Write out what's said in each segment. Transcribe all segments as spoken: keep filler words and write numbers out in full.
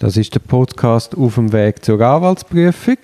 Das ist der Podcast «Auf dem Weg zur Anwaltsprüfung».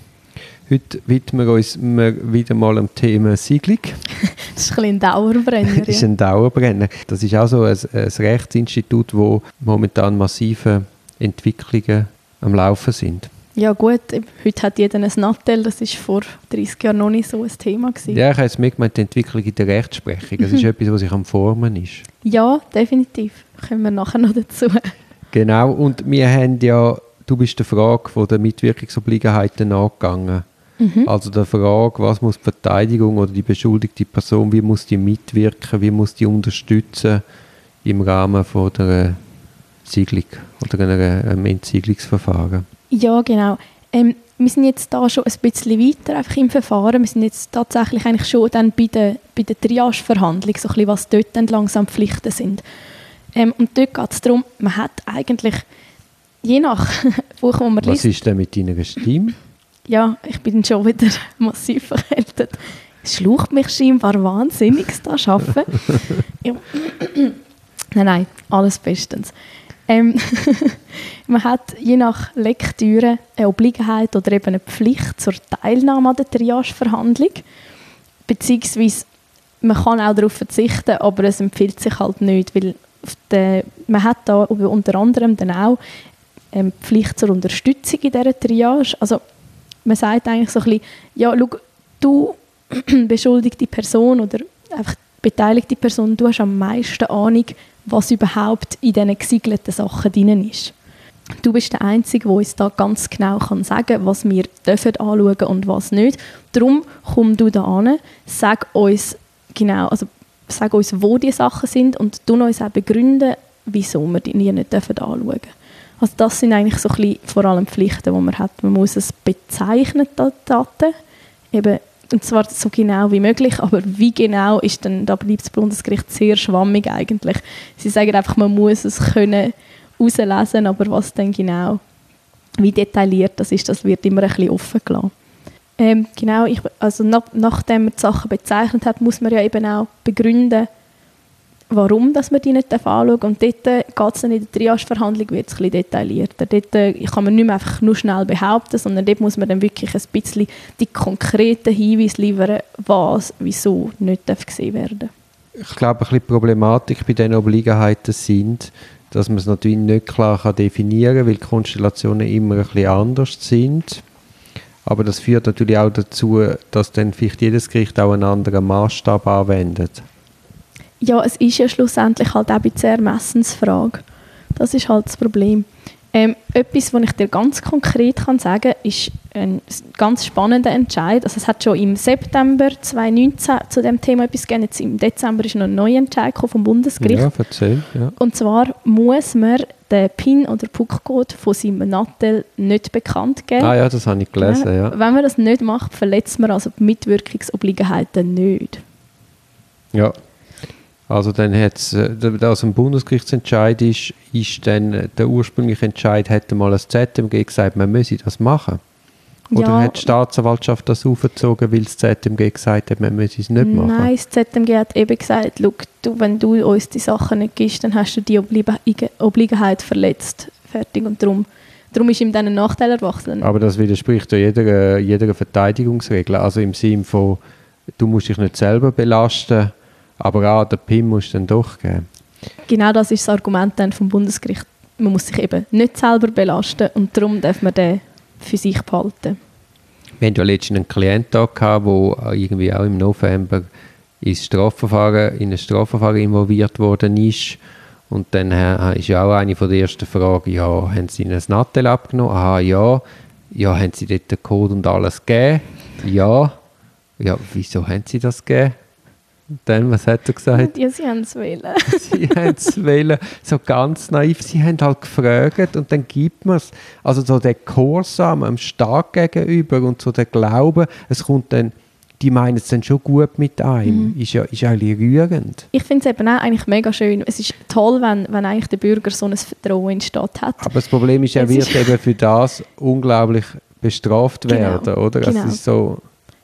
Heute widmen wir uns wieder mal dem Thema Sigelung. Das ist ein, ein Dauerbrenner. Das ist ein Dauerbrenner. Das ist auch so ein, ein Rechtsinstitut, wo momentan massive Entwicklungen am Laufen sind. Ja gut, heute hat jeder ein Nattel, das war vor dreißig Jahren noch nicht so ein Thema gewesen. Ja, ich habe jetzt mitgemeint, die Entwicklung in der Rechtsprechung. Das ist etwas, was sich am Formen ist. Ja, definitiv. Kommen wir nachher noch dazu. Genau, und wir haben ja, du bist der Frage von der Mitwirkungsobliegenheiten nachgegangen. Mhm. Also der Frage, was muss die Verteidigung oder die beschuldigte Person, wie muss die mitwirken, wie muss die unterstützen im Rahmen von der Siegelung oder einer, einem Entsiegelungsverfahren? Ja, genau. Ähm, wir sind jetzt da schon ein bisschen weiter einfach im Verfahren. Wir sind jetzt tatsächlich eigentlich schon dann bei der, bei der Triage-Verhandlung, so ein bisschen, was dort dann langsam Pflichten sind. Ähm, und dort geht es darum, man hat eigentlich, je nach Buch, wo man was liest... Was ist denn mit deiner Stimme? Ja, ich bin schon wieder massiv verkältet. Es schlaucht mich scheinbar wahnsinnig, das Arbeiten. Ja. Nein, nein, alles bestens. Ähm, man hat je nach Lektüre eine Obliegenheit oder eben eine Pflicht zur Teilnahme an der Triage-Verhandlung. Beziehungsweise man kann auch darauf verzichten, aber es empfiehlt sich halt nicht, weil auf der, man hat da unter anderem dann auch eine Pflicht zur Unterstützung in dieser Triage. Also man sagt eigentlich so ein bisschen, ja, schau, du beschuldigte Person oder einfach beteiligte Person, du hast am meisten Ahnung, was überhaupt in diesen gesiegelten Sachen drin ist. Du bist der Einzige, der uns da ganz genau kann sagen kann, was wir dürfen anschauen und was nicht. Darum komm du da hin, sag uns genau, also sag uns, wo die Sachen sind und du uns auch begründen, wieso wir die nicht dürfen anschauen dürfen. Also das sind eigentlich so ein bisschen vor allem Pflichten, die man hat. Man muss es bezeichnen, die Daten, eben, und zwar so genau wie möglich, aber wie genau ist dann, da bleibt das Bundesgericht sehr schwammig eigentlich. Sie sagen einfach, man muss es können herauslesen, aber was dann genau, wie detailliert das ist, das wird immer ein bisschen offen gelassen. Ähm, genau, ich, also nach, nachdem man die Sachen bezeichnet hat, muss man ja eben auch begründen, warum dass man die nicht anschauen darf. Und dort geht es dann in der Triage-Verhandlung wird es ein bisschen detaillierter. Dort kann man nicht mehr einfach nur schnell behaupten, sondern dort muss man dann wirklich ein bisschen die konkreten Hinweise liefern, was, wieso nicht gesehen werden darf. Ich glaube, ein bisschen die Problematik bei diesen Obliegenheiten sind, dass man es natürlich nicht klar kann definieren kann, weil die Konstellationen immer ein bisschen anders sind. Aber das führt natürlich auch dazu, dass dann vielleicht jedes Gericht auch einen anderen Maßstab anwendet. Ja, es ist ja schlussendlich halt auch ein bisschen eine Ermessensfrage. Das ist halt das Problem. Ähm, etwas, was ich dir ganz konkret kann sagen kann, ist ein ganz spannender Entscheid. Also es hat schon im September zwanzig neunzehn zu dem Thema etwas gegeben. Jetzt im Dezember ist noch ein neuer Entscheid vom Bundesgericht. Ja, erzähl, ja. Und zwar muss man den PIN oder P U C-Code von seinem Nattel nicht bekannt geben. Ah ja, das habe ich gelesen, ja. Wenn man das nicht macht, verletzt man also die Mitwirkungsobliegenheiten nicht. Ja. Also dann hat es, dass ein Bundesgerichtsentscheid ist, ist dann der ursprüngliche Entscheid, hätte mal das Z M G gesagt, man müsse das machen. Oder ja, hat die Staatsanwaltschaft das aufgezogen, weil das Z M G gesagt hat, man müsse es nicht machen? Nein, das Z M G hat eben gesagt, du, wenn du uns die Sachen nicht gibst, dann hast du die Obliegenheit verletzt. Fertig. Und darum, darum ist ihm dann ein Nachteil erwachsen. Aber das widerspricht ja jeder, jeder Verteidigungsregel. Also im Sinne von, du musst dich nicht selber belasten, aber auch den P I N musst du dann doch geben. Genau das ist das Argument dann vom Bundesgericht. Man muss sich eben nicht selber belasten und darum darf man den für sich behalten. Wir hatten ja letztens einen Klienten da gehabt, der irgendwie auch im November ins Strafverfahren, in ein Strafverfahren involviert worden ist. Und dann äh, ist ja auch eine von der ersten Fragen, ja, haben Sie Ihnen ein Nattel abgenommen? Aha, ja. Ja, haben Sie dort den Code und alles gegeben? Ja. Ja, wieso haben Sie das gegeben? Dann, was hat er gesagt? Ja, sie haben es wählen. Sie haben es wählen. So ganz naiv. Sie haben halt gefragt und dann gibt man es. Also so der Gehorsam am Staat gegenüber und so der Glaube, es kommt dann, die meinen es dann schon gut mit einem. Mhm. Ist ja ist eigentlich rührend. Ich finde es eben auch eigentlich mega schön. Es ist toll, wenn, wenn eigentlich der Bürger so ein Vertrauen in den Staat hat. Aber das Problem ist, er wird ist eben für das unglaublich bestraft werden, genau, oder? Genau. Es ist so...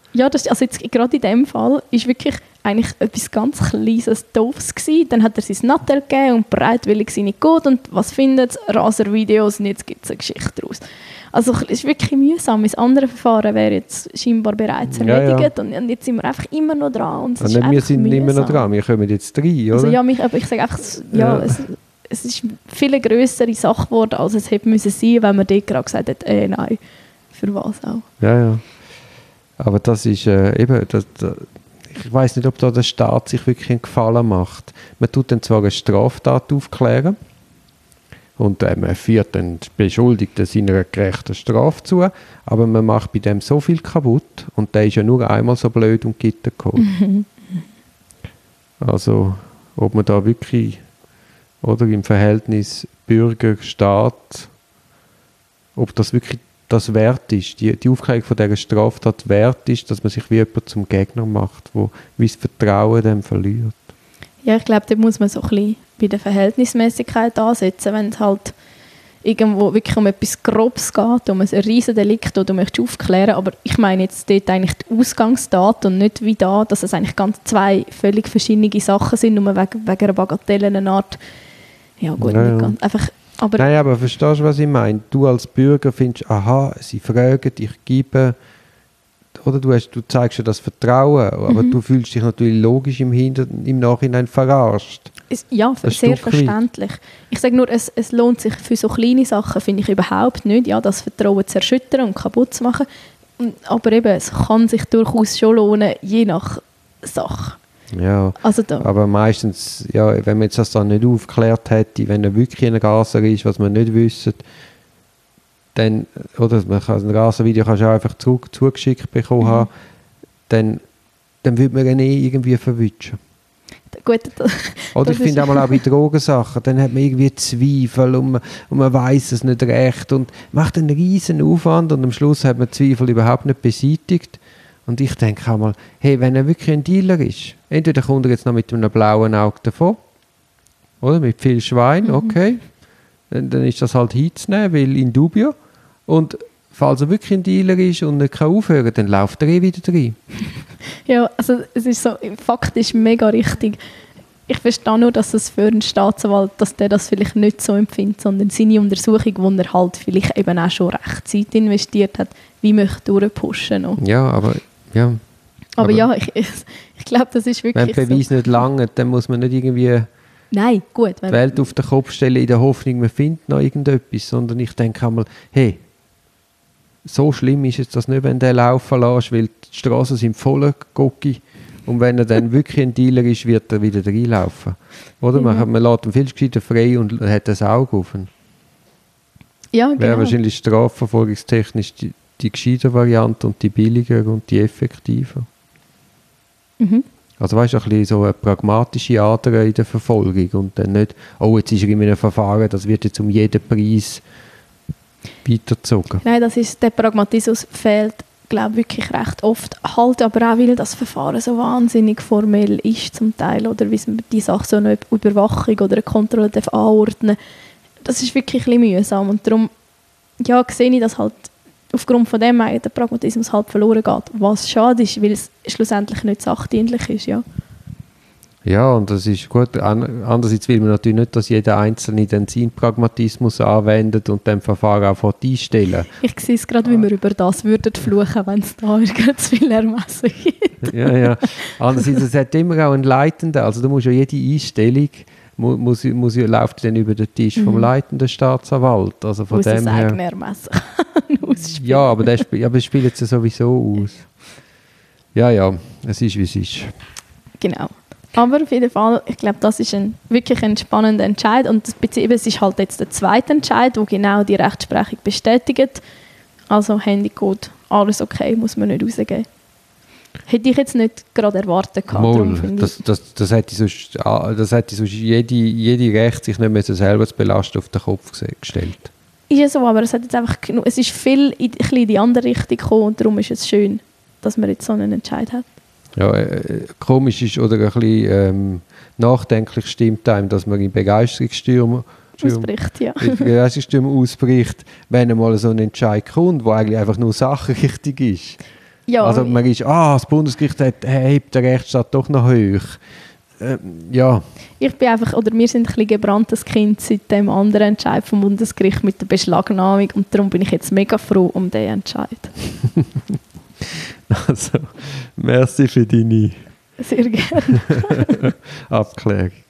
Ja, das, also jetzt gerade in dem Fall ist wirklich eigentlich etwas ganz Kleines, Doofes gewesen. Dann hat er sein Nattel gegeben und bereitwillig seine gut und was findet es? Raservideos und jetzt gibt es eine Geschichte daraus. Also es ist wirklich mühsam. Das andere Verfahren wäre jetzt scheinbar bereits erledigt ja, ja. Und jetzt sind wir einfach immer noch dran. Und es und ist wir sind mühsam. immer noch dran, wir kommen jetzt rein, oder? Also ja, mich, aber ich sage einfach, ja, ja. Es, es ist eine viel grössere Sache geworden, als es hätte müssen sein, wenn man dort gerade gesagt hat, äh, nein, für was auch. Ja, ja. Aber das ist äh, eben, das, das, ich weiss nicht, ob da der Staat sich wirklich einen Gefallen macht. Man tut dann zwar eine Straftat aufklären und äh, man führt den Beschuldigten seiner gerechten Strafe zu, aber man macht bei dem so viel kaputt und der ist ja nur einmal so blöd und Gitter gekommen. Also, ob man da wirklich, oder im Verhältnis Bürger-Staat, ob das wirklich das wert ist, die, die Aufklärung von dieser Straftat wert ist, dass man sich wie jemand zum Gegner macht, wo wie das Vertrauen dem verliert. Ja, ich glaube, da muss man so ein bisschen bei der Verhältnismäßigkeit ansetzen, wenn es halt irgendwo wirklich um etwas Grobes geht, um ein riesen Delikt, das du möchtest aufklären, aber ich meine jetzt dort eigentlich die Ausgangsdaten und nicht wie da, dass es eigentlich ganz zwei völlig verschiedene Sachen sind, nur wegen, wegen einer Bagatelle, eine Art, ja gut, ja, nicht ganz, einfach. Aber Nein, aber verstehst du, was ich meine? Du als Bürger findest, aha, sie fragen, ich gebe, oder du, hast, du zeigst ja das Vertrauen, aber mhm. du fühlst dich natürlich logisch im, Hinter-, im Nachhinein verarscht. Es, ja, sehr verständlich. Ich sage nur, es, es lohnt sich für so kleine Sachen, finde ich überhaupt nicht, ja, das Vertrauen zu erschüttern und kaputt zu machen. Aber eben, es kann sich durchaus schon lohnen, je nach Sache. Ja, also da. Aber meistens, ja, wenn man jetzt das dann nicht aufgeklärt hätte, wenn er wirklich ein Raser ist, was man nicht wissen, dann, oder man kann ein Raservideo kannst du auch einfach zurück, zugeschickt bekommen mhm. haben, dann, dann würde man ihn eh irgendwie verwischen. Gut, das, oder ich finde auch mal auch bei Drogensachen, dann hat man irgendwie Zweifel und man, und man weiss es nicht recht und macht einen riesen Aufwand und am Schluss hat man Zweifel überhaupt nicht beseitigt. Und ich denke auch mal, hey, wenn er wirklich ein Dealer ist, entweder kommt er jetzt noch mit einem blauen Auge davon, oder mit viel Schwein, mhm. okay, dann, dann ist das halt hinzunehmen, weil in dubio. Und falls er wirklich ein Dealer ist und nicht aufhören kann, dann läuft er eh wieder rein. Ja, also es ist so faktisch mega richtig. Ich verstehe nur, dass es für einen Staatsanwalt, dass der das vielleicht nicht so empfindet, sondern seine Untersuchung, wo er halt vielleicht eben auch schon recht Zeit investiert hat, wie möchte durchpushen noch. Ja, aber ja. Aber, aber ja, ich, ich, ich glaube, das ist wirklich wenn Beweis so. nicht lange, dann muss man nicht irgendwie Nein, gut, die Welt auf den Kopf stellen in der Hoffnung, man findet noch irgendetwas, sondern ich denke einmal, hey, so schlimm ist es das nicht, wenn der laufen lässt, weil die Straßen sind voller Gocki und wenn er dann wirklich ein Dealer ist, wird er wieder reinlaufen. Oder? Ja. Man, man lässt ihn viel gescheiter frei und hat das Auge offen. Ja, genau. Wäre wahrscheinlich strafverfolgungstechnisch die, die gescheite Variante und die billiger und die effektiver. Mhm. Also weißt du, ein bisschen so eine pragmatische Ader in der Verfolgung und dann nicht, oh, jetzt ist er in einem Verfahren, das wird jetzt um jeden Preis weitergezogen. Nein, das ist, der Pragmatismus fehlt, glaube ich, wirklich recht oft. Halt aber auch, weil das Verfahren so wahnsinnig formell ist zum Teil oder wie man die Sache so eine Überwachung oder eine Kontrolle anordnen darf. Das ist wirklich ein bisschen mühsam und darum ja, sehe ich, dass halt aufgrund von dem der Pragmatismus halt verloren geht. Was schade ist, weil es schlussendlich nicht sachdienlich ist, ja. Ja, und das ist gut. Andererseits will man natürlich nicht, dass jeder Einzelne den seinen Pragmatismus anwendet und dem Verfahren auch einstellen. Ich sehe es gerade, wie wir über das würden fluchen, wenn es da zu viel Ermessen gibt. Ja, ja. Andererseits, es hat immer auch einen Leitenden. Also du musst ja jede Einstellung muss, muss, muss, läuft dann über den Tisch vom mhm. leitenden Staatsanwalt. Also von muss dem das her, eigene Ermessen ausspielen. Ja, aber der sp- aber spielt es ja sowieso aus. Ja, ja, es ist, wie es ist. Genau. Aber auf jeden Fall, ich glaube, das ist ein, wirklich ein spannender Entscheid und es ist halt jetzt der zweite Entscheid, der genau die Rechtsprechung bestätigt. Also Handycode, alles okay, muss man nicht rausgeben. Hätte ich jetzt nicht gerade erwartet. Mal, das, das, das hätte sonst, das hätte sonst jede, jede Recht, sich nicht mehr selber zu belasten, auf den Kopf gestellt. Ist ja so, aber es, hat jetzt einfach genug, es ist viel in, in die andere Richtung gekommen und darum ist es schön, dass man jetzt so einen Entscheid hat. Ja, äh, komisch ist oder ein bisschen ähm, nachdenklich stimmt einem, dass man in Begeisterungsstürmen ausbricht, ja. in Begeisterungsstürmen ausbricht, wenn einmal so ein Entscheid kommt, wo eigentlich einfach nur sachrichtig ist. Ja, also man ist, ah, das Bundesgericht hat, hebt den Rechtsstaat doch noch hoch. Äh, ja. Ich bin einfach, oder wir sind ein bisschen gebranntes Kind seit dem anderen Entscheid vom Bundesgericht mit der Beschlagnahmung und darum bin ich jetzt mega froh um diesen Entscheid. Also, merci für deine Sehr gerne. Abklärung.